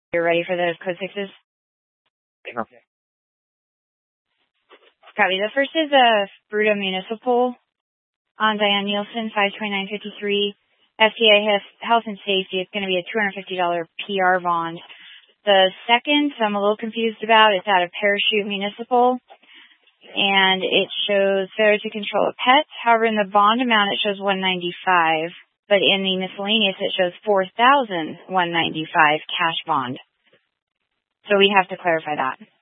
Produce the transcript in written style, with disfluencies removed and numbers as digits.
You're ready for the code sixes? Okay. Copy. The first is a Fruta Municipal on Diane Nielsen, 52953. FTA Health and Safety. It's going to be a $250 PR bond. The second, I'm a little confused about, it's out of Parachute Municipal, and it shows failure to control a pet. However, in the bond amount, it shows $195, but in the miscellaneous, it shows $4,195 cash bond. So we have to clarify that.